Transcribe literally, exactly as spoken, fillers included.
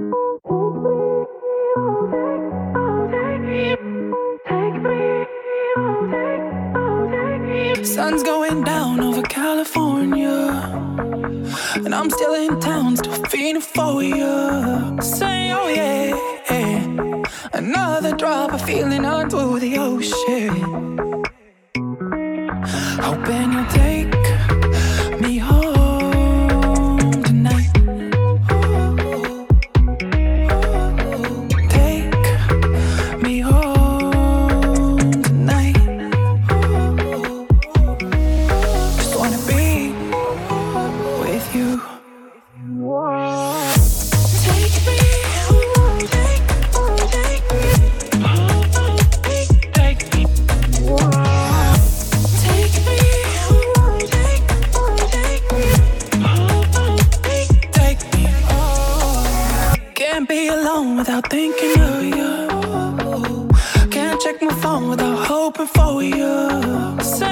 Sun's going down over California, and I'm still in town, still feeling for you. Say, oh yeah, yeah. Another drop of feeling onto the ocean. Hoping you'll take me home tonight. Take me home tonight. Just wanna be with you. Take me home, take, take me home, take me. Take me home, take, take me home, take me. Can't be alone without thinking of you. Can't check my phone without hoping for you. So